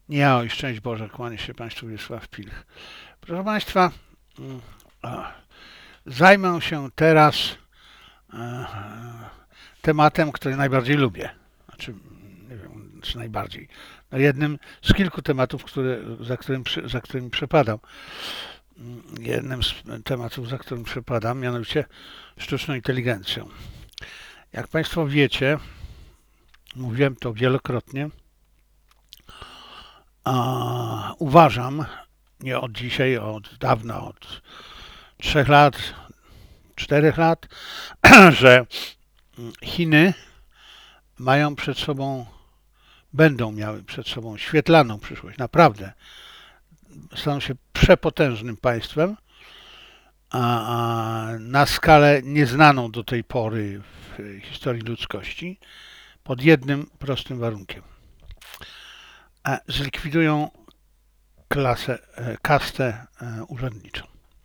Ja, oj, szczęść Boże, kłania się Państwu Wiesław Pilch. Proszę Państwa, zajmę się teraz e, tematem, który najbardziej lubię. Znaczy, nie wiem, czy najbardziej. No jednym z kilku tematów, za którymi przepadam. Jednym z tematów, za którym przepadam, mianowicie sztuczną inteligencją. Jak Państwo wiecie, mówiłem to wielokrotnie, uważam, nie od dzisiaj, od dawna, od 3 lat, 4 lat, że Chiny mają przed sobą, będą miały przed sobą świetlaną przyszłość. Naprawdę. Staną się przepotężnym państwem, na skalę nieznaną do tej pory w historii ludzkości, pod jednym prostym warunkiem. Zlikwidują kastę urzędniczą.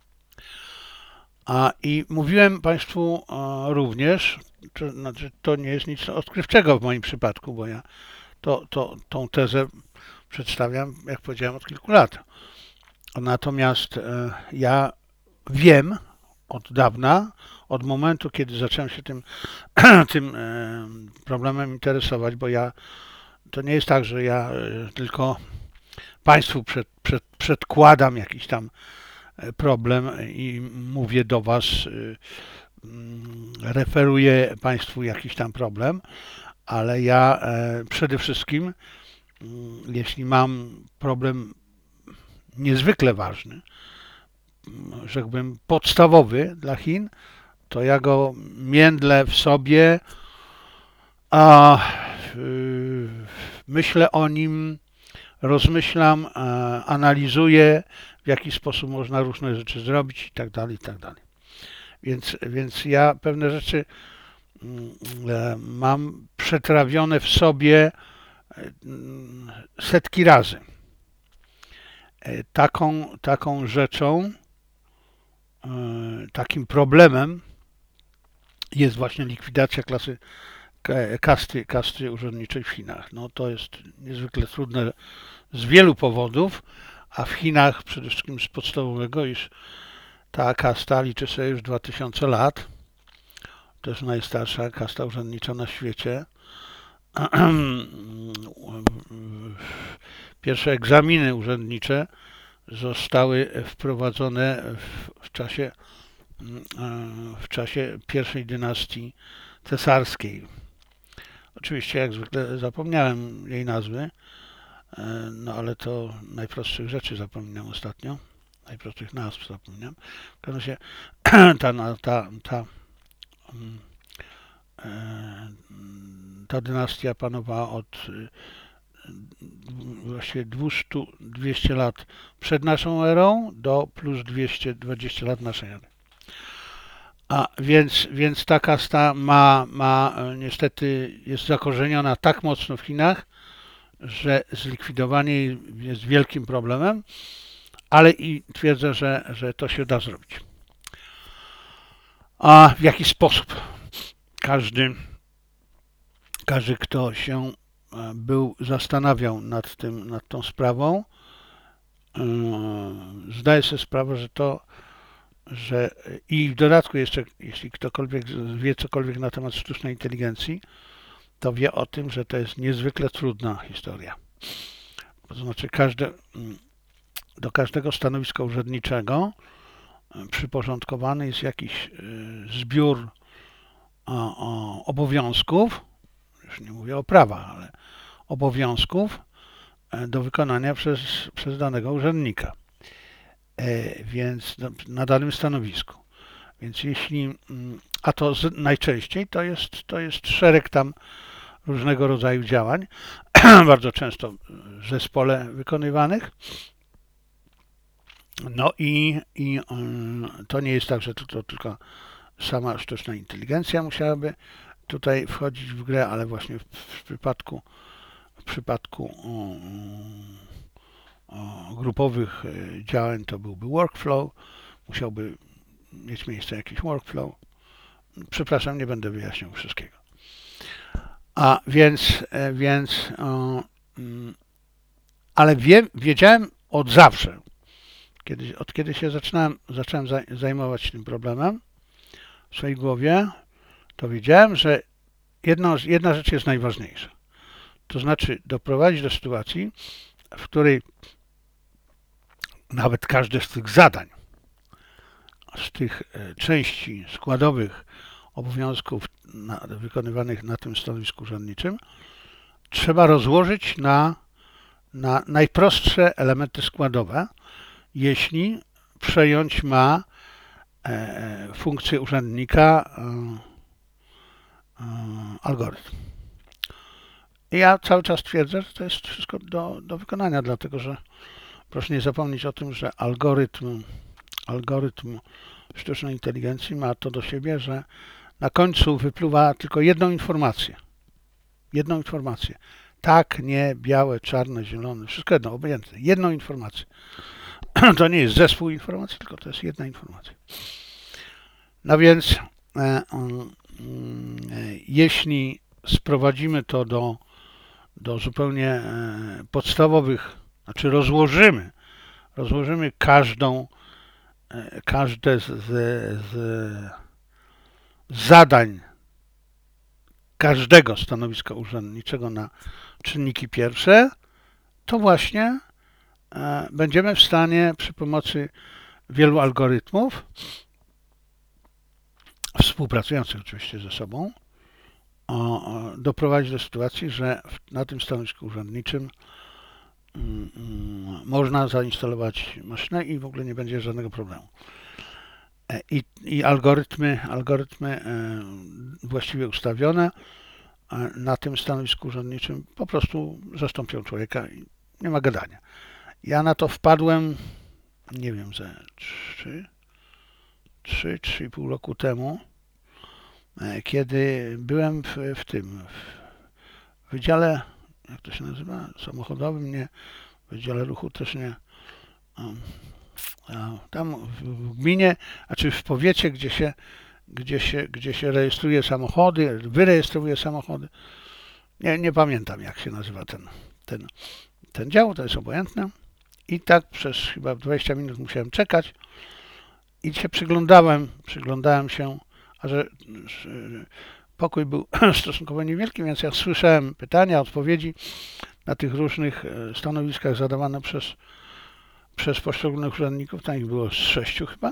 I mówiłem Państwu również, to nie jest nic odkrywczego w moim przypadku, bo ja tą tezę przedstawiam, jak powiedziałem, od kilku lat. Natomiast ja wiem od dawna, od momentu, kiedy zacząłem się tym problemem interesować, bo to nie jest tak, że ja tylko Państwu przedkładam jakiś tam problem i mówię do Was, referuję Państwu jakiś tam problem, ale ja przede wszystkim, jeśli mam problem niezwykle ważny, rzekłbym podstawowy dla Chin, to ja go międlę w sobie, myślę o nim, rozmyślam, analizuję, w jaki sposób można różne rzeczy zrobić i tak dalej, i tak dalej. Więc ja pewne rzeczy mam przetrawione w sobie setki razy. Taką rzeczą, takim problemem jest właśnie likwidacja kasty urzędniczej w Chinach. No to jest niezwykle trudne z wielu powodów, a w Chinach przede wszystkim z podstawowego, iż ta kasta liczy sobie już 2000 lat. To jest najstarsza kasta urzędnicza na świecie. Pierwsze egzaminy urzędnicze zostały wprowadzone w czasie pierwszej dynastii cesarskiej. Oczywiście, jak zwykle, zapomniałem jej nazwy, no ale to najprostszych rzeczy zapominam ostatnio. Najprostszych nazw zapomniałem. W każdym razie ta dynastia panowała od właściwie 200 lat przed naszą erą do plus 220 lat naszej ery. Więc ta kasta niestety jest zakorzeniona tak mocno w Chinach, że zlikwidowanie jej jest wielkim problemem, ale i twierdzę, że to się da zrobić. A w jaki sposób? Każdy, kto się zastanawiał nad tą sprawą, zdaje sobie sprawę, że i w dodatku jeszcze, jeśli ktokolwiek wie cokolwiek na temat sztucznej inteligencji, to wie o tym, że to jest niezwykle trudna historia. To znaczy do każdego stanowiska urzędniczego przyporządkowany jest jakiś zbiór obowiązków, już nie mówię o prawach, ale obowiązków do wykonania przez danego urzędnika. Więc na danym stanowisku. Więc a to najczęściej to jest szereg tam różnego rodzaju działań, bardzo często w zespole wykonywanych. No i to nie jest tak, że to tylko sama sztuczna inteligencja musiałaby tutaj wchodzić w grę, ale właśnie w przypadku grupowych działań to byłby workflow, musiałby mieć miejsce jakiś workflow. Przepraszam, nie będę wyjaśniał wszystkiego. Więc ale wiedziałem od zawsze, od kiedy się zacząłem zajmować tym problemem w swojej głowie, to wiedziałem, że jedna rzecz jest najważniejsza. To znaczy doprowadzić do sytuacji, w której nawet każde z tych zadań, z tych części składowych obowiązków wykonywanych na tym stanowisku urzędniczym, trzeba rozłożyć na najprostsze elementy składowe, jeśli przejąć ma funkcję urzędnika algorytm. I ja cały czas twierdzę, że to jest wszystko do wykonania, dlatego że proszę nie zapomnieć o tym, że algorytm sztucznej inteligencji ma to do siebie, że na końcu wypluwa tylko jedną informację. Tak, nie, białe, czarne, zielone, wszystko jedno, obojętne. Jedną informację. To nie jest zespół informacji, tylko to jest jedna informacja. No więc jeśli sprowadzimy to do zupełnie podstawowych, znaczy rozłożymy każde z zadań każdego stanowiska urzędniczego na czynniki pierwsze, to właśnie będziemy w stanie przy pomocy wielu algorytmów, współpracujących oczywiście ze sobą, doprowadzić do sytuacji, że na tym stanowisku urzędniczym można zainstalować maszynę i w ogóle nie będzie żadnego problemu. I algorytmy właściwie ustawione na tym stanowisku urzędniczym po prostu zastąpią człowieka i nie ma gadania. Ja na to wpadłem, nie wiem, ze 3,5 roku temu, kiedy byłem w wydziale, jak to się nazywa, samochodowym, nie, w wydziale ruchu też nie, tam w gminie, znaczy w powiecie, gdzie się rejestruje samochody, wyrejestrowuje samochody. Nie pamiętam, jak się nazywa ten dział, to jest obojętne. I tak przez chyba 20 minut musiałem czekać i się przyglądałem się, a że pokój był stosunkowo niewielki, więc ja słyszałem pytania, odpowiedzi na tych różnych stanowiskach zadawane przez poszczególnych urzędników, tam ich było z 6 chyba.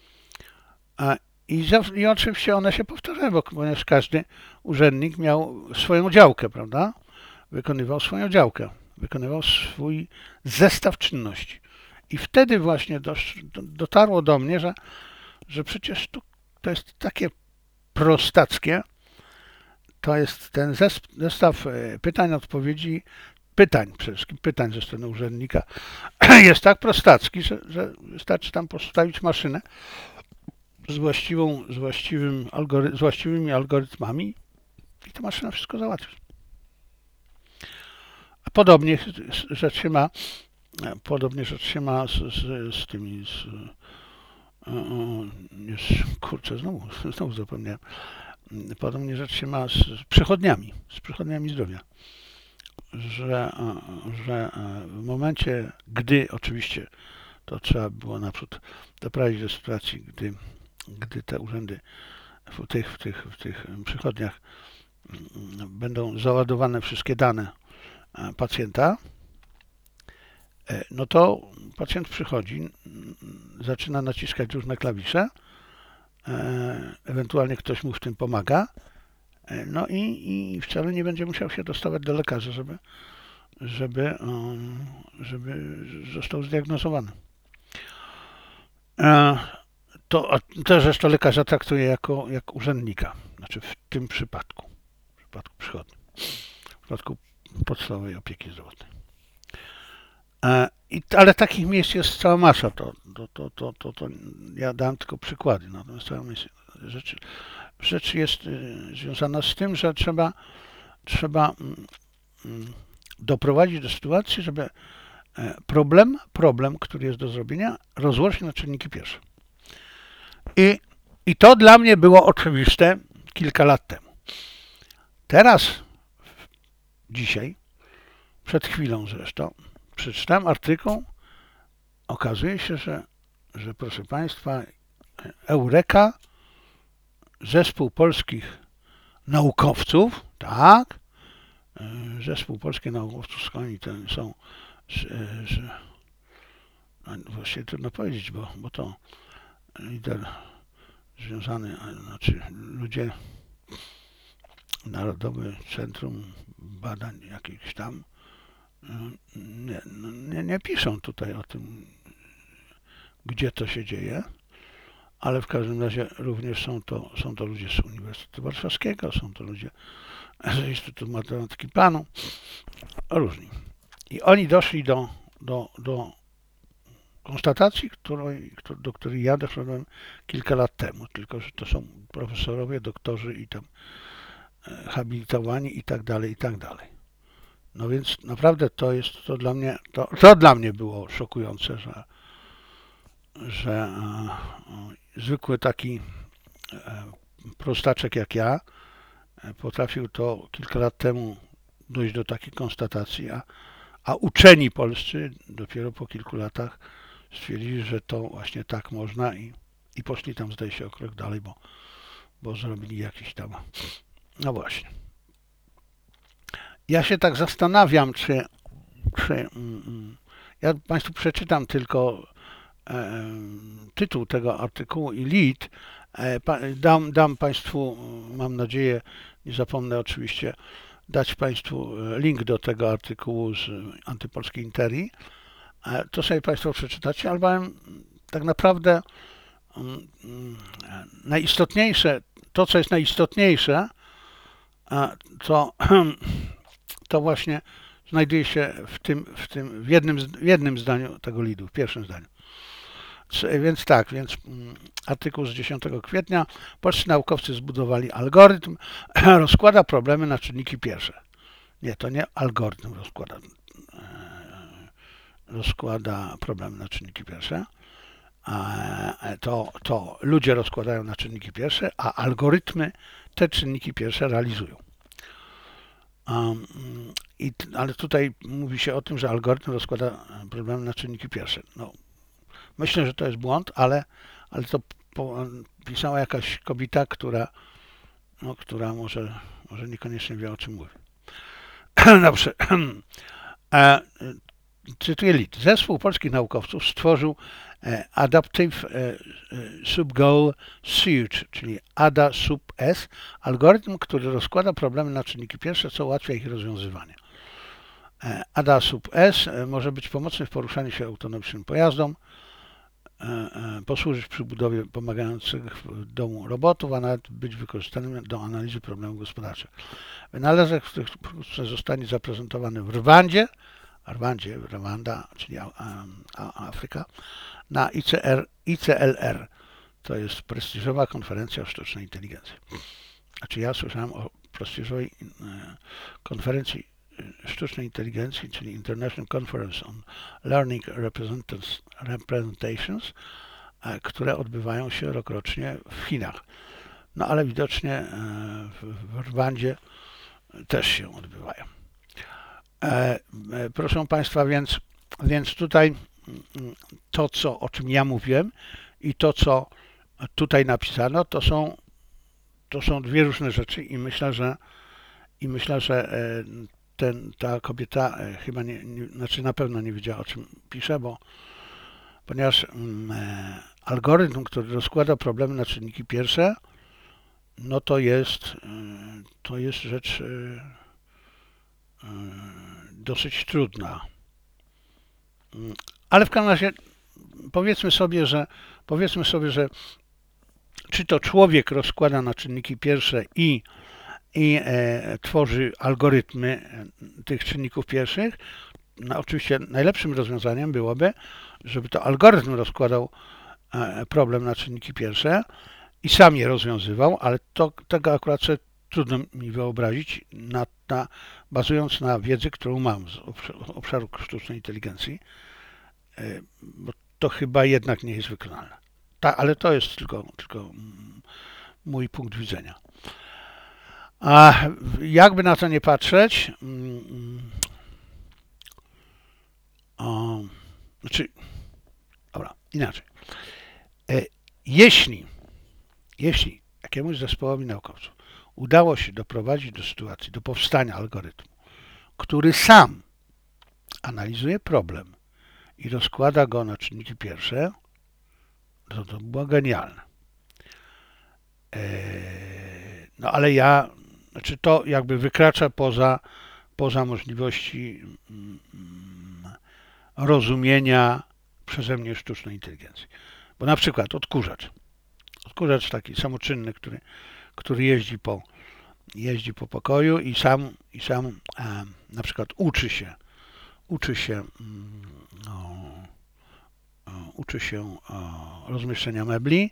I oczywiście one się powtarzały, ponieważ każdy urzędnik miał swoją działkę, prawda? Wykonywał swoją działkę, wykonywał swój zestaw czynności. I wtedy właśnie dotarło do mnie, że przecież to jest takie prostackie, to jest ten zestaw pytań, odpowiedzi, przede wszystkim pytań ze strony urzędnika jest tak prostacki, że wystarczy tam postawić maszynę z właściwymi algorytmami i ta maszyna wszystko załatwi. A podobnie rzecz się ma z tymi kurczę, znowu zapomniałem. Podobnie rzecz się ma z przychodniami zdrowia. Że w momencie, gdy oczywiście to trzeba było naprzód doprowadzić do sytuacji, gdy te urzędy w tych przychodniach będą załadowane wszystkie dane pacjenta, no to pacjent przychodzi, zaczyna naciskać różne klawisze, ewentualnie ktoś mu w tym pomaga, no i wcale nie będzie musiał się dostawać do lekarza, żeby został zdiagnozowany. To też to lekarza traktuje jak urzędnika, znaczy w tym przypadku przychodni, w przypadku podstawowej opieki zdrowotnej. Ale takich miejsc jest cała masa, to ja dałem tylko przykłady, natomiast cała masa rzecz jest związana z tym, że trzeba doprowadzić do sytuacji, żeby problem, który jest do zrobienia, rozłożyć na czynniki pierwsze. I to dla mnie było oczywiste kilka lat temu. Teraz, dzisiaj, przed chwilą zresztą, przeczytałem artykuł, okazuje się, że proszę Państwa, Eureka, zespół polskich naukowców, tak, zespół polskich naukowców, skąd oni są, właściwie trudno powiedzieć, bo to lider związany, znaczy ludzie, Narodowe Centrum Badań jakichś tam, nie piszą tutaj o tym, gdzie to się dzieje, ale w każdym razie również są to ludzie z Uniwersytetu Warszawskiego, są to ludzie z Instytutu Matematyki PAN-u, różni. I oni doszli do konstatacji, do której ja doszedłem kilka lat temu, tylko że to są profesorowie, doktorzy i tam habilitowani i tak dalej, i tak dalej. No więc naprawdę to dla mnie było szokujące, że zwykły taki prostaczek jak ja potrafił to kilka lat temu dojść do takiej konstatacji, a uczeni polscy dopiero po kilku latach stwierdzili, że to właśnie tak można i poszli tam, zdaje się, o krok dalej, bo zrobili jakiś tam... No właśnie. Ja się tak zastanawiam, czy ja Państwu przeczytam tylko tytuł tego artykułu i lead. Dam Państwu, mam nadzieję, nie zapomnę oczywiście, dać Państwu link do tego artykułu z Antypolskiej Interii. To sobie Państwo przeczytacie, albowiem tak naprawdę najistotniejsze, to co jest najistotniejsze, to właśnie znajduje się w jednym zdaniu tego lidu, w pierwszym zdaniu. Więc artykuł z 10 kwietnia. Polscy naukowcy zbudowali algorytm, rozkłada problemy na czynniki pierwsze. Nie, to nie algorytm rozkłada problemy na czynniki pierwsze. To ludzie rozkładają na czynniki pierwsze, a algorytmy te czynniki pierwsze realizują. Ale tutaj mówi się o tym, że algorytm rozkłada problemy na czynniki pierwsze. No, myślę, że to jest błąd, ale to pisała jakaś kobieta, która może niekoniecznie wie, o czym mówi. Dobrze. Cytuję list. Zespół polskich naukowców stworzył Adaptive Subgoal Search, czyli ADA-SUB-S, algorytm, który rozkłada problemy na czynniki pierwsze, co ułatwia ich rozwiązywanie. ADA-SUB-S może być pomocny w poruszaniu się autonomicznym pojazdom, posłużyć przy budowie pomagających w domu robotów, a nawet być wykorzystanym do analizy problemów gospodarczych. Wynalazek, który wkrótce zostanie zaprezentowany w Rwandzie, Rwanda, czyli Afryka, na ICLR. To jest prestiżowa konferencja o sztucznej inteligencji. Znaczy ja słyszałem o prestiżowej konferencji sztucznej inteligencji, czyli International Conference on Learning Representations, które odbywają się rokrocznie w Chinach. No ale widocznie w Rwandzie też się odbywają. Proszę Państwa, więc tutaj to, o czym ja mówiłem i to, co tutaj napisano, to są dwie różne rzeczy i myślę, że ta kobieta chyba znaczy na pewno nie wiedziała, o czym pisze, ponieważ algorytm, który rozkłada problemy na czynniki pierwsze, no to jest rzecz dosyć trudna. Ale w każdym razie powiedzmy sobie, że czy to człowiek rozkłada na czynniki pierwsze i tworzy algorytmy tych czynników pierwszych, no oczywiście najlepszym rozwiązaniem byłoby, żeby to algorytm rozkładał problem na czynniki pierwsze i sam je rozwiązywał, ale tego akurat sobie trudno mi wyobrazić, bazując na wiedzy, którą mam z obszaru sztucznej inteligencji, bo to chyba jednak nie jest wykonalne. Ale to jest tylko mój punkt widzenia. A jakby na to nie patrzeć, Znaczy, dobra, inaczej. Jeśli jakiemuś zespołowi naukowców udało się doprowadzić do sytuacji, do powstania algorytmu, który sam analizuje problem i rozkłada go na czynniki pierwsze, to było genialne. No ale znaczy to jakby wykracza poza możliwości rozumienia przeze mnie sztucznej inteligencji. Bo na przykład odkurzacz taki samoczynny, który jeździ po pokoju i sam na przykład uczy się rozmieszczenia mebli.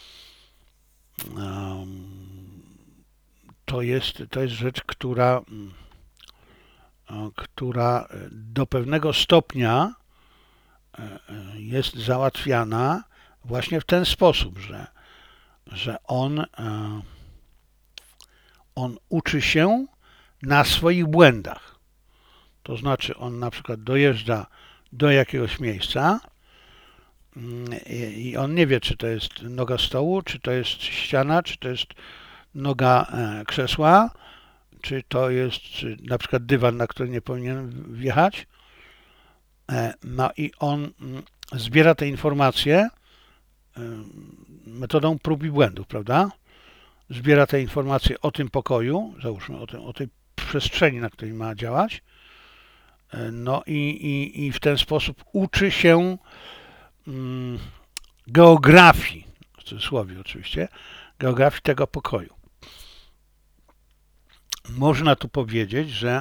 To jest rzecz, która do pewnego stopnia jest załatwiana właśnie w ten sposób, że on uczy się na swoich błędach. To znaczy on na przykład dojeżdża do jakiegoś miejsca i on nie wie, czy to jest noga stołu, czy to jest ściana, czy to jest noga krzesła, czy to jest na przykład dywan, na który nie powinien wjechać. No i on zbiera te informacje metodą prób i błędów, prawda? Zbiera te informacje o tym pokoju, załóżmy o tej przestrzeni, na której ma działać. No i w ten sposób uczy się geografii, w cudzysłowie oczywiście, geografii tego pokoju. Można tu powiedzieć, że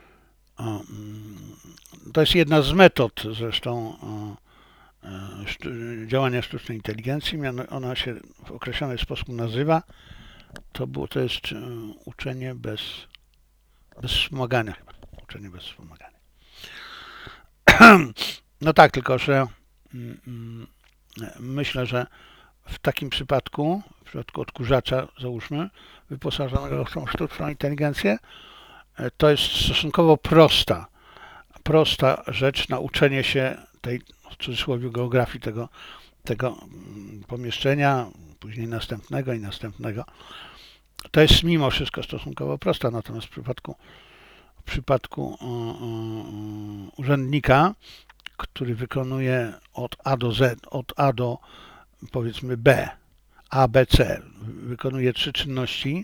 to jest jedna z metod zresztą działania sztucznej inteligencji, ona się w określony sposób nazywa, to jest uczenie bez wspomagania chyba, uczenie bez wspomagania. No tak, tylko że myślę, że w takim przypadku, w przypadku odkurzacza, załóżmy, wyposażonego w tą sztuczną inteligencję, to jest stosunkowo prosta rzecz, nauczenie się tej, w cudzysłowie, geografii tego pomieszczenia, później następnego i następnego. To jest mimo wszystko stosunkowo prosta, natomiast w przypadku urzędnika, który wykonuje od A do Z, od A do powiedzmy B, A, B, C, wykonuje 3 czynności,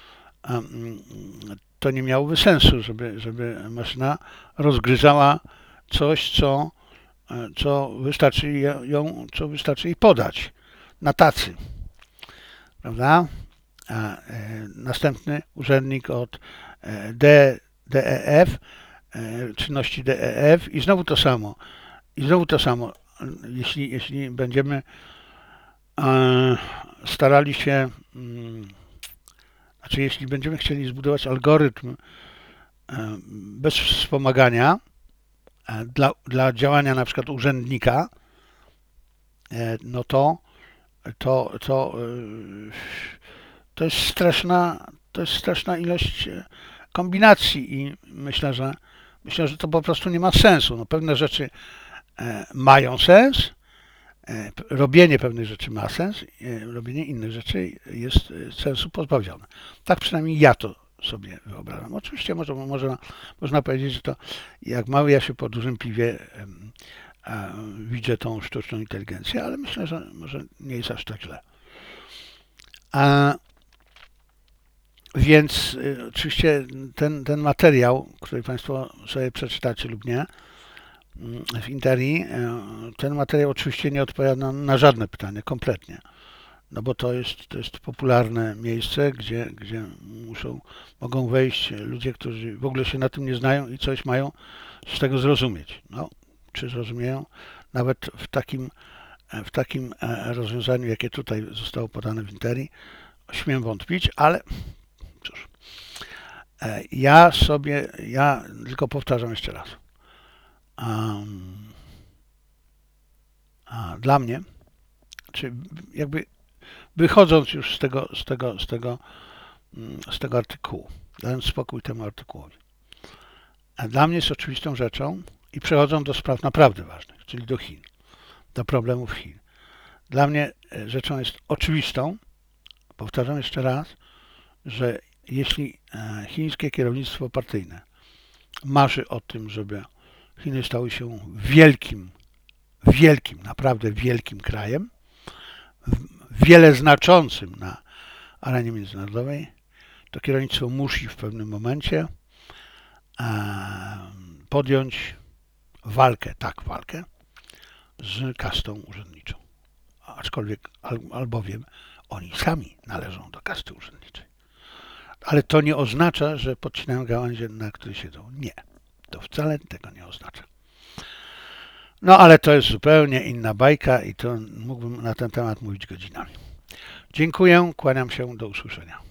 to nie miałoby sensu, żeby maszyna rozgryzała coś, co wystarczy jej podać na tacy, prawda? A następny urzędnik od DEF, czynności DEF i znowu to samo. Jeśli będziemy starali się, znaczy jeśli będziemy chcieli zbudować algorytm bez wspomagania dla działania na przykład urzędnika, no to jest straszna ilość kombinacji i myślę, że to po prostu nie ma sensu. No, pewne rzeczy mają sens, robienie pewnych rzeczy ma sens, robienie innych rzeczy jest sensu pozbawione. Tak przynajmniej ja to sobie wyobrażam. Oczywiście można powiedzieć, że to jak mały ja się po dużym piwie widzę tą sztuczną inteligencję, ale myślę, że może nie jest aż tak źle. Więc oczywiście ten materiał, który Państwo sobie przeczytacie lub nie w Interi, ten materiał oczywiście nie odpowiada na żadne pytanie, kompletnie. No bo to jest popularne miejsce, gdzie mogą wejść ludzie, którzy w ogóle się na tym nie znają i coś mają z tego zrozumieć. No, czy zrozumieją? Nawet w takim rozwiązaniu, jakie tutaj zostało podane w Interi, śmiem wątpić, ale cóż. Ja tylko powtarzam jeszcze raz. Dla mnie, czy jakby wychodząc już z tego artykułu, dając spokój temu artykułowi, dla mnie jest oczywistą rzeczą, i przechodzą do spraw naprawdę ważnych, czyli do Chin, do problemów Chin. Dla mnie rzeczą jest oczywistą, powtarzam jeszcze raz, że jeśli chińskie kierownictwo partyjne marzy o tym, żeby Chiny stały się wielkim, naprawdę wielkim krajem, wiele znaczącym na arenie międzynarodowej, to kierownictwo musi w pewnym momencie podjąć walkę z kastą urzędniczą. Aczkolwiek, albowiem oni sami należą do kasty urzędniczej. Ale to nie oznacza, że podcinają gałęzie, na której siedzą. Nie, to wcale tego nie oznacza. No ale to jest zupełnie inna bajka i to mógłbym na ten temat mówić godzinami. Dziękuję, kłaniam się, do usłyszenia.